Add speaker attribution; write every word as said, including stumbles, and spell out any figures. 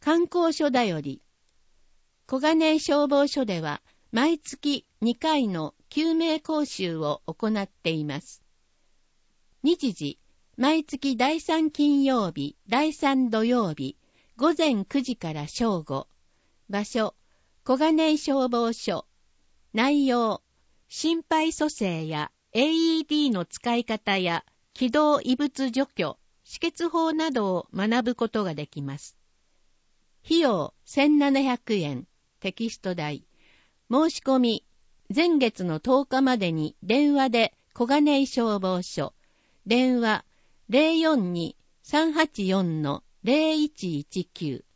Speaker 1: 観光所だより。小金井消防署では毎月にかいの救命講習を行っています。日時、毎月だいさん金曜日、だいさん土曜日、午前くじから正午。場所、小金井消防署。内容、心肺蘇生や エーイーディー の使い方や気道異物除去、止血法などを学ぶことができます。費用せんななひゃくえん、テキスト代。申し込み、前月のとおかまでに電話で小金井消防署。電話 ゼロよんに さんはちよん ゼロいちいちきゅう